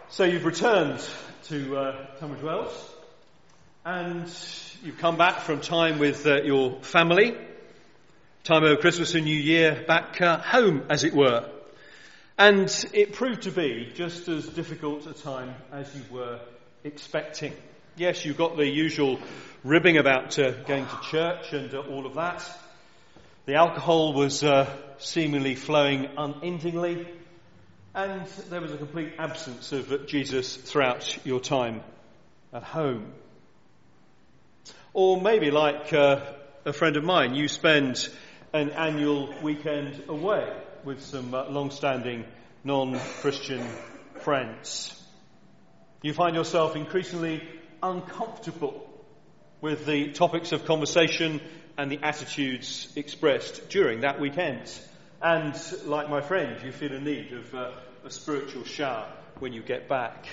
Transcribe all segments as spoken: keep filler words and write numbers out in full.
So you've returned to uh, Tunbridge Wells, and you've come back from time with uh, your family, time over Christmas and New Year, back uh, home, as it were. And it proved to be just as difficult a time as you were expecting. Yes, you got the usual ribbing about uh, going to church and uh, all of that. The alcohol was uh, seemingly flowing unendingly. And there was a complete absence of uh, Jesus throughout your time at home. Or maybe like uh, a friend of mine, you spend an annual weekend away with some uh, long-standing non-Christian friends. You find yourself increasingly uncomfortable with the topics of conversation and the attitudes expressed during that weekend. And like my friend, you feel a need of uh, a spiritual shower when you get back.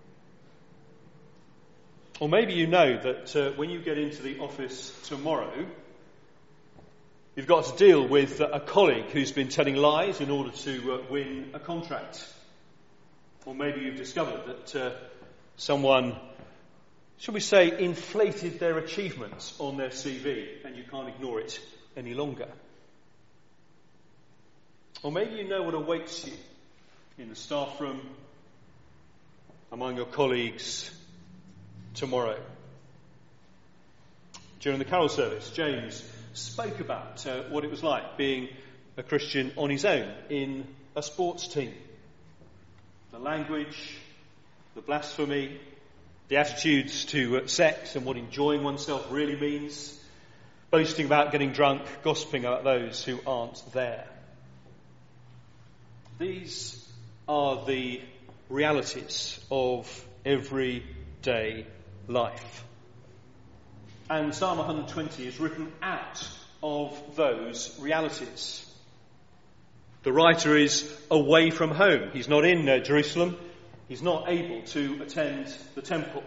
Or maybe you know that uh, when you get into the office tomorrow, you've got to deal with uh, a colleague who's been telling lies in order to uh, win a contract. Or maybe you've discovered that uh, someone, shall we say, inflated their achievements on their C V and you can't ignore it any longer. Or maybe you know what awaits you in the staff room, among your colleagues tomorrow. During the carol service, James spoke about uh, what it was like being a Christian on his own in a sports team. The language, the blasphemy, the attitudes to uh, sex and what enjoying oneself really means, boasting about getting drunk, gossiping about those who aren't there. These are the realities of everyday life. And Psalm one twenty is written out of those realities. The writer is away from home. He's not in uh, Jerusalem. He's not able to attend the temple.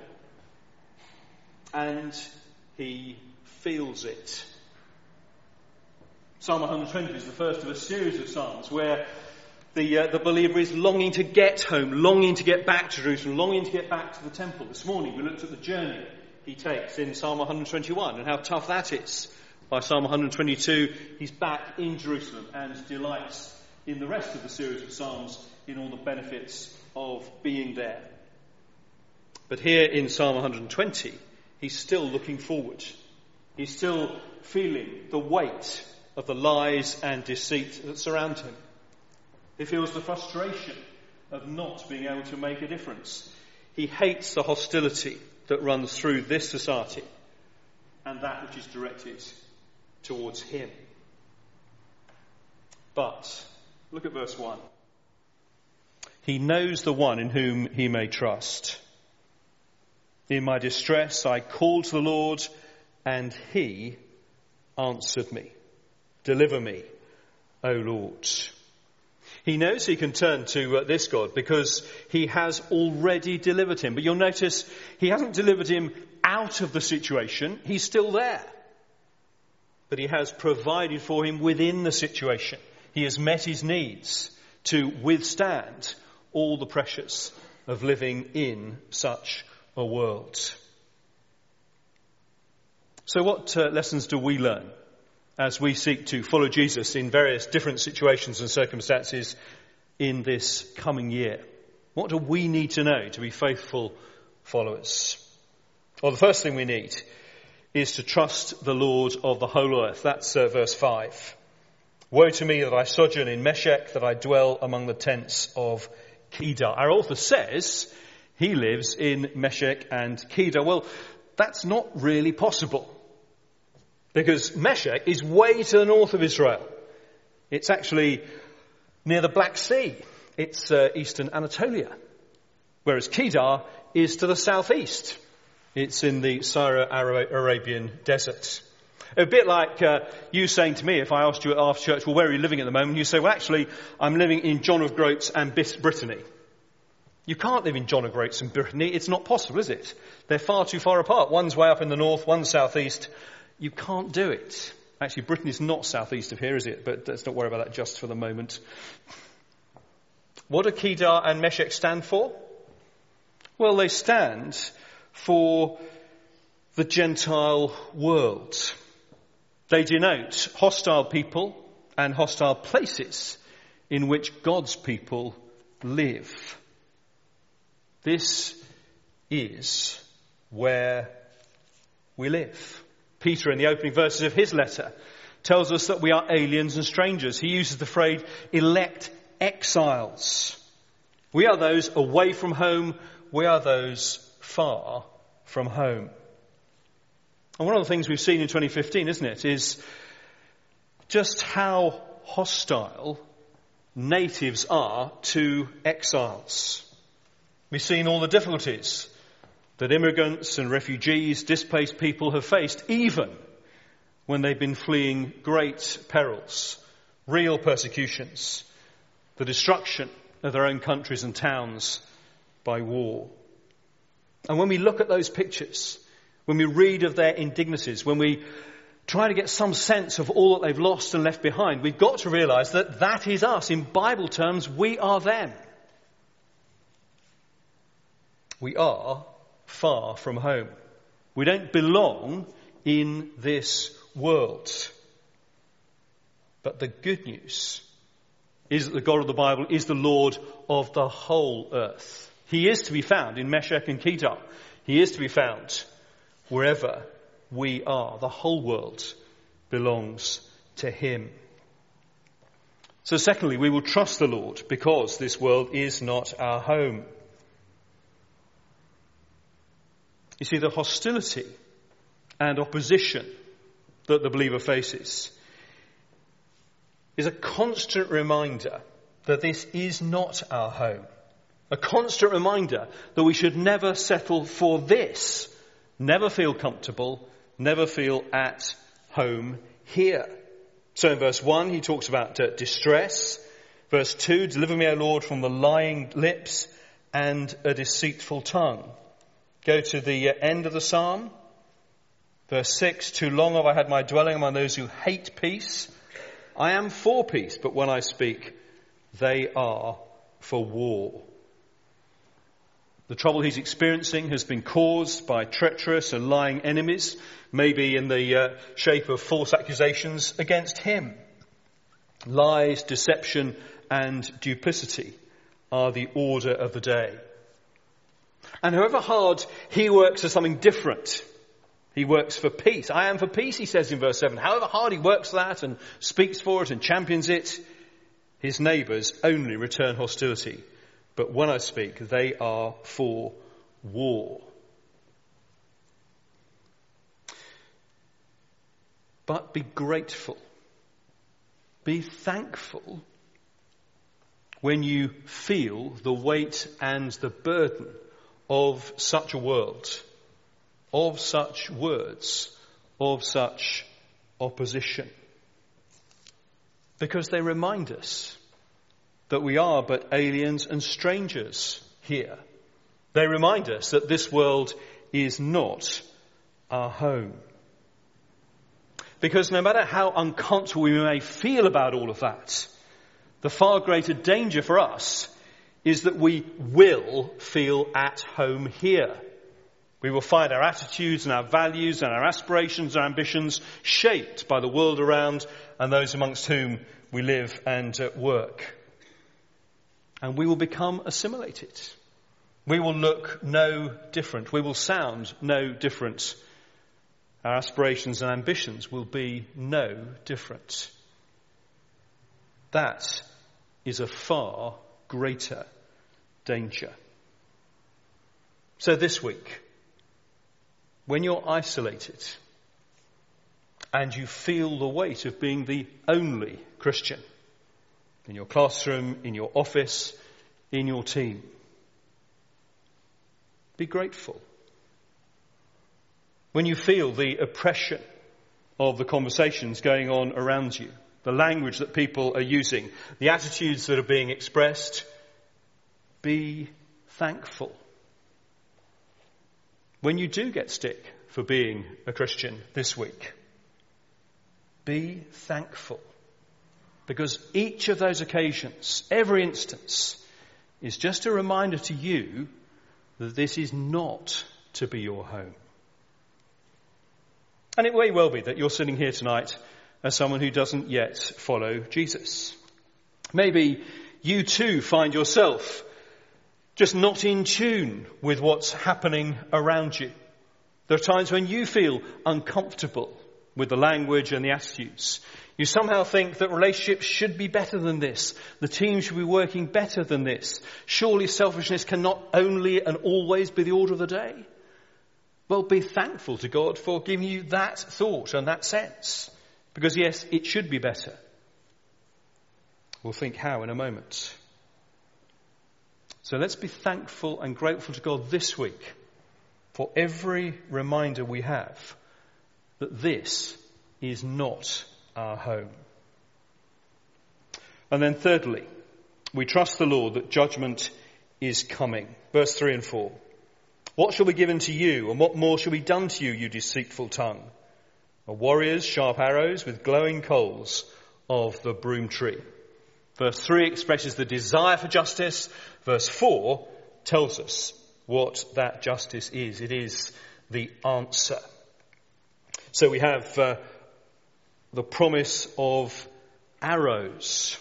And he feels it. Psalm one twenty is the first of a series of psalms where The, uh, the believer is longing to get home, longing to get back to Jerusalem, longing to get back to the temple. This morning we looked at the journey he takes in Psalm one twenty-one and how tough that is. By Psalm one twenty-two, he's back in Jerusalem and delights in the rest of the series of Psalms in all the benefits of being there. But here in Psalm one twenty, he's still looking forward. He's still feeling the weight of the lies and deceit that surround him. He feels the frustration of not being able to make a difference. He hates the hostility that runs through this society and that which is directed towards him. But, look at verse one. He knows the one in whom he may trust. In my distress I called to the Lord, and he answered me. Deliver me, O Lord. He knows he can turn to uh, this God because he has already delivered him. But you'll notice he hasn't delivered him out of the situation. He's still there. But he has provided for him within the situation. He has met his needs to withstand all the pressures of living in such a world. So what uh, lessons do we learn as we seek to follow Jesus in various different situations and circumstances in this coming year? What do we need to know to be faithful followers? Well, the first thing we need is to trust the Lord of the whole earth. That's uh, verse five. Woe to me that I sojourn in Meshech, that I dwell among the tents of Kedar. Our author says he lives in Meshech and Kedar. Well, that's not really possible, because Meshech is way to the north of Israel. It's actually near the Black Sea. It's uh, eastern Anatolia. Whereas Kedar is to the southeast. It's in the Syro-Arabian desert. A bit like uh, you saying to me, if I asked you at after church, well, where are you living at the moment? You say, well, actually, I'm living in John of Groats and Brittany. You can't live in John of Groats and Brittany. It's not possible, is it? They're far too far apart. One's way up in the north, one's southeast. You can't do it. Actually, Brittany's not southeast of here, is it? But let's not worry about that just for the moment. What do Kedar and Meshech stand for? Well, they stand for the Gentile world. They denote hostile people and hostile places in which God's people live. This is where we live. Peter, in the opening verses of his letter, tells us that we are aliens and strangers. He uses the phrase elect exiles. We are those away from home. We are those far from home. And one of the things we've seen in twenty fifteen, isn't it, is just how hostile natives are to exiles. We've seen all the difficulties that immigrants and refugees, displaced people have faced, even when they've been fleeing great perils, real persecutions, the destruction of their own countries and towns by war. And when we look at those pictures, when we read of their indignities, when we try to get some sense of all that they've lost and left behind, we've got to realise that that is us. In Bible terms, we are them. We are far from home. We don't belong in this world. But the good news is that the God of the Bible is the Lord of the whole earth. He is to be found in Meshech and Kedar. He is to be found wherever we are. The whole world belongs to him. So secondly, we will trust the Lord because this world is not our home. You see, the hostility and opposition that the believer faces is a constant reminder that this is not our home. A constant reminder that we should never settle for this. Never feel comfortable, never feel at home here. So in verse one, he talks about uh, distress. Verse two, deliver me, O Lord, from the lying lips and a deceitful tongue. Go to the uh, end of the psalm. Verse six, too long have I had my dwelling among those who hate peace. I am for peace, but when I speak, they are for war. The trouble he's experiencing has been caused by treacherous and lying enemies, maybe in the uh, shape of false accusations against him. Lies, deception, and duplicity are the order of the day. And however hard he works for something different, he works for peace. I am for peace, he says in verse seven. However hard he works for that and speaks for it and champions it, his neighbours only return hostility. But when I speak, they are for war. But be grateful. Be thankful when you feel the weight and the burden of such a world, of such words, of such opposition. Because they remind us that we are but aliens and strangers here. They remind us that this world is not our home. Because no matter how uncomfortable we may feel about all of that, the far greater danger for us is that we will feel at home here. We will find our attitudes and our values and our aspirations and ambitions shaped by the world around and those amongst whom we live and work. And we will become assimilated. We will look no different. We will sound no different. Our aspirations and ambitions will be no different. That is a far greater danger. So this week, when you're isolated and you feel the weight of being the only Christian in your classroom, in your office, in your team, be grateful. When you feel the oppression of the conversations going on around you, the language that people are using, the attitudes that are being expressed, be thankful. When you do get stick for being a Christian this week, be thankful. Because each of those occasions, every instance, is just a reminder to you that this is not to be your home. And it may well be that you're sitting here tonight as someone who doesn't yet follow Jesus. Maybe you too find yourself just not in tune with what's happening around you. There are times when you feel uncomfortable with the language and the attitudes. You somehow think that relationships should be better than this. The team should be working better than this. Surely selfishness can not only and always be the order of the day. Well, be thankful to God for giving you that thought and that sense. Because yes, it should be better. We'll think how in a moment. So let's be thankful and grateful to God this week for every reminder we have that this is not our home. And then thirdly, we trust the Lord that judgment is coming. Verse three and four. What shall be given to you, and what more shall be done to you, you deceitful tongue? Are warriors sharp arrows with glowing coals of the broom tree? Verse three expresses the desire for justice. Verse four tells us what that justice is. It is the answer. So we have uh, the promise of arrows.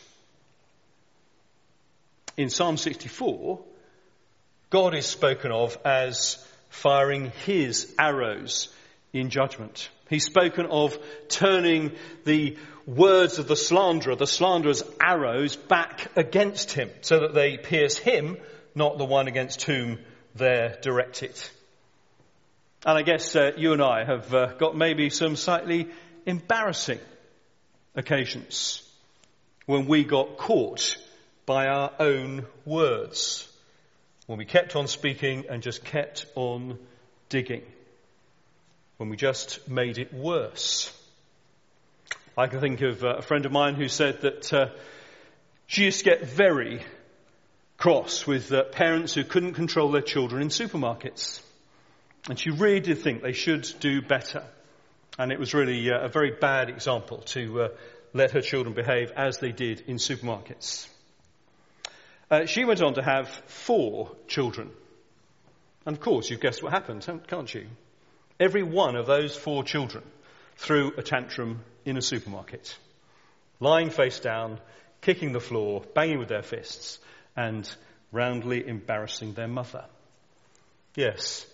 In Psalm sixty-four, God is spoken of as firing his arrows in judgment. He's spoken of turning the words of the slanderer, the slanderer's arrows, back against him so that they pierce him, not the one against whom they're directed. And I guess uh, you and I have uh, got maybe some slightly embarrassing occasions when we got caught by our own words, when we kept on speaking and just kept on digging, when we just made it worse. I can think of uh, a friend of mine who said that uh, she used to get very cross with uh, parents who couldn't control their children in supermarkets. And she really did think they should do better. And it was really uh, a very bad example to uh, let her children behave as they did in supermarkets. Uh, she went on to have four children. And of course, you've guessed what happened, can't you? Every one of those four children threw a tantrum in a supermarket, lying face down, kicking the floor, banging with their fists, and roundly embarrassing their mother. Yes,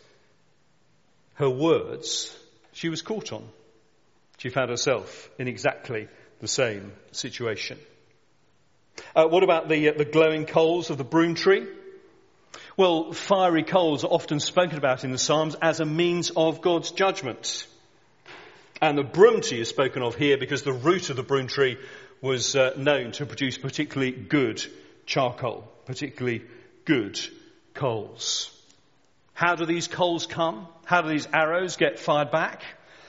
her words, she was caught on. She found herself in exactly the same situation. Uh, what about the, uh, the glowing coals of the broom tree? Well, fiery coals are often spoken about in the Psalms as a means of God's judgment. And the broom tree is spoken of here because the root of the broom tree was uh, known to produce particularly good charcoal, particularly good coals. How do these coals come? How do these arrows get fired back?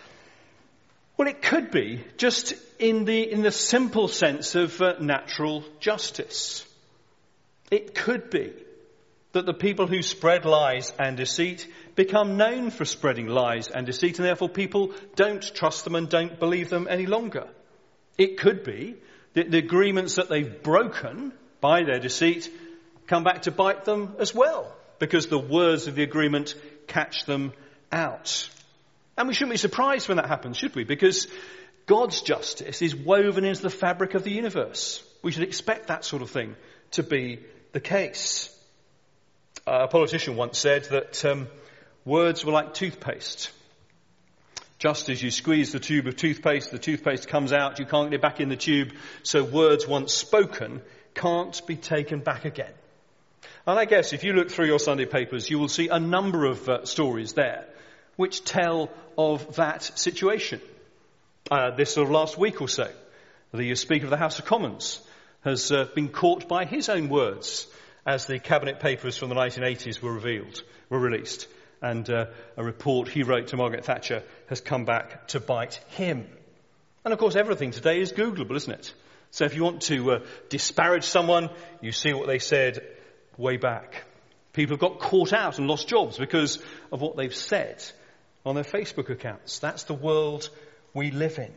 Well, it could be just in the in the simple sense of uh, natural justice. It could be that the people who spread lies and deceit become known for spreading lies and deceit, and therefore people don't trust them and don't believe them any longer. It could be that the agreements that they've broken by their deceit come back to bite them as well, because the words of the agreement catch them out. And we shouldn't be surprised when that happens, should we? Because God's justice is woven into the fabric of the universe. We should expect that sort of thing to be the case. Uh, a politician once said that um, words were like toothpaste. Just as you squeeze the tube of toothpaste, the toothpaste comes out, you can't get it back in the tube, so words once spoken can't be taken back again. And I guess if you look through your Sunday papers, you will see a number of uh, stories there which tell of that situation. Uh, this sort of last week or so, the Speaker of the House of Commons has uh, been caught by his own words as the cabinet papers from the nineteen eighties were revealed, were released. And uh, a report he wrote to Margaret Thatcher has come back to bite him. And of course, everything today is Googleable, isn't it? So if you want to uh, disparage someone, you see what they said way back. People have got caught out and lost jobs because of what they've said on their Facebook accounts. That's the world we live in.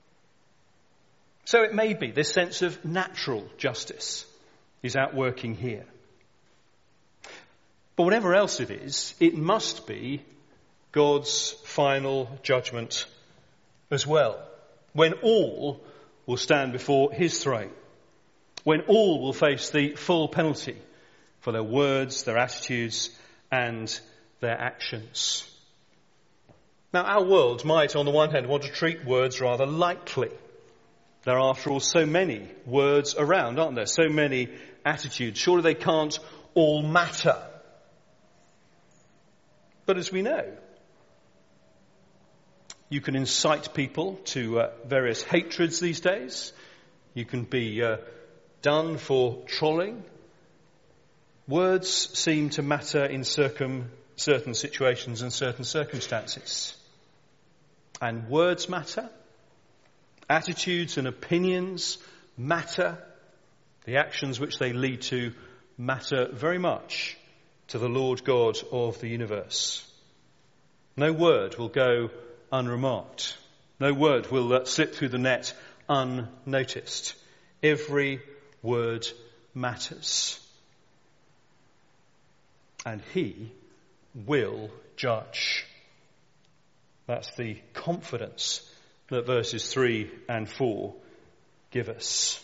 So it may be this sense of natural justice is outworking here. But whatever else it is, it must be God's final judgment as well, when all will stand before his throne, when all will face the full penalty for their words, their attitudes, and their actions. Now, our world might, on the one hand, want to treat words rather lightly. There are, after all, so many words around, aren't there? So many attitudes. Surely they can't all matter. But as we know, you can incite people to uh, various hatreds these days. You can be uh, done for trolling. Words seem to matter in circum, certain situations and certain circumstances. And words matter. Attitudes and opinions matter. The actions which they lead to matter very much to the Lord God of the universe. No word will go unremarked. No word will uh, slip through the net unnoticed. Every word matters. And he will judge. That's the confidence that verses three and four give us.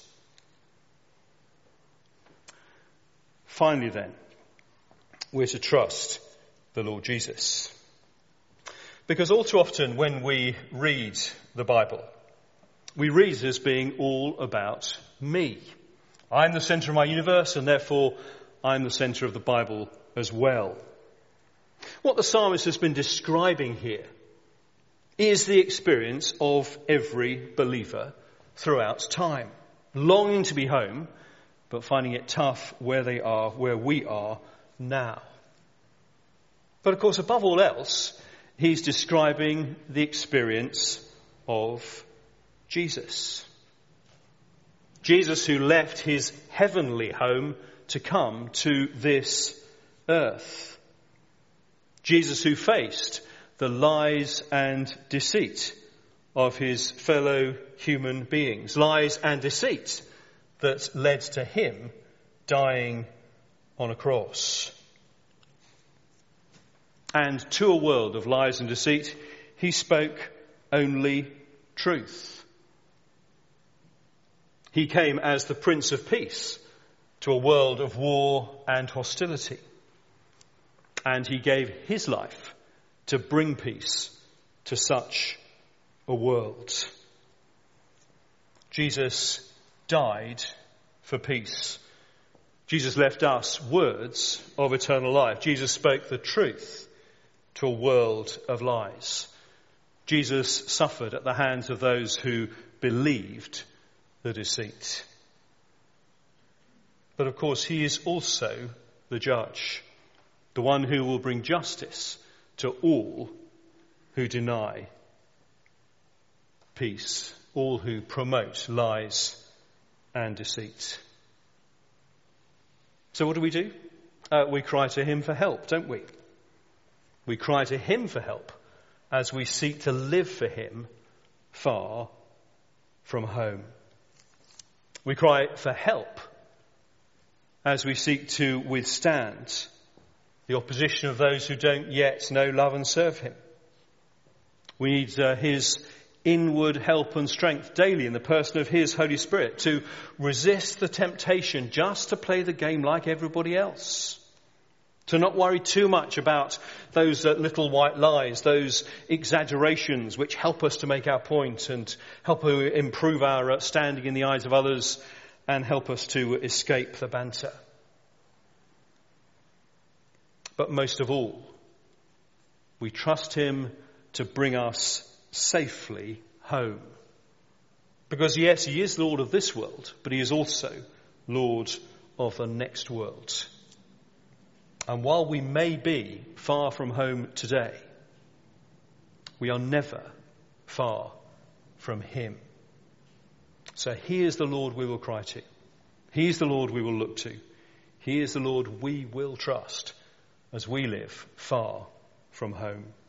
Finally then, we're to trust the Lord Jesus. Because all too often when we read the Bible, we read it as being all about me. I'm the centre of my universe, and therefore I'm the centre of the Bible as well. What the psalmist has been describing here is the experience of every believer throughout time, longing to be home, but finding it tough where they are, where we are now. But of course, above all else, he's describing the experience of Jesus. Jesus, who left his heavenly home to come to this earth. Jesus, who faced the lies and deceit of his fellow human beings. Lies and deceit that led to him dying on a cross. And to a world of lies and deceit, he spoke only truth. He came as the Prince of Peace to a world of war and hostility. And he gave his life to bring peace to such a world. Jesus died for peace. Jesus left us words of eternal life. Jesus spoke the truth to a world of lies. Jesus suffered at the hands of those who believed the deceit. But of course, he is also the judge, the one who will bring justice to all who deny peace, all who promote lies and deceit. So what do we do? Uh, we cry to him for help, don't we? We cry to him for help as we seek to live for him far from home. We cry for help as we seek to withstand the opposition of those who don't yet know, love and serve him. We need uh, his inward help and strength daily in the person of his Holy Spirit to resist the temptation just to play the game like everybody else. To not worry too much about those uh, little white lies, those exaggerations which help us to make our point and help to improve our uh, standing in the eyes of others and help us to escape the banter. But most of all, we trust him to bring us safely home. Because yes, he is Lord of this world, but he is also Lord of the next world. And while we may be far from home today, we are never far from him. So he is the Lord we will cry to. He is the Lord we will look to. He is the Lord we will trust as we live far from home.